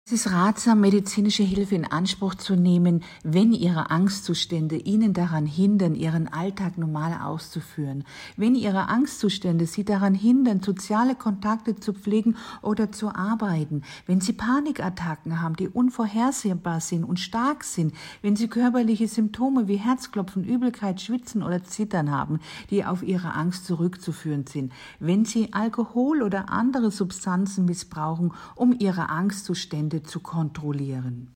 Es ist ratsam, medizinische Hilfe in Anspruch zu nehmen, wenn Ihre Angstzustände Ihnen daran hindern, Ihren Alltag normal auszuführen. Wenn Ihre Angstzustände Sie daran hindern, soziale Kontakte zu pflegen oder zu arbeiten. Wenn Sie Panikattacken haben, die unvorhersehbar sind und stark sind. Wenn Sie körperliche Symptome wie Herzklopfen, Übelkeit, Schwitzen oder Zittern haben, die auf Ihre Angst zurückzuführen sind. Wenn Sie Alkohol oder andere Substanzen missbrauchen, um Ihre Angstzustände zu kontrollieren.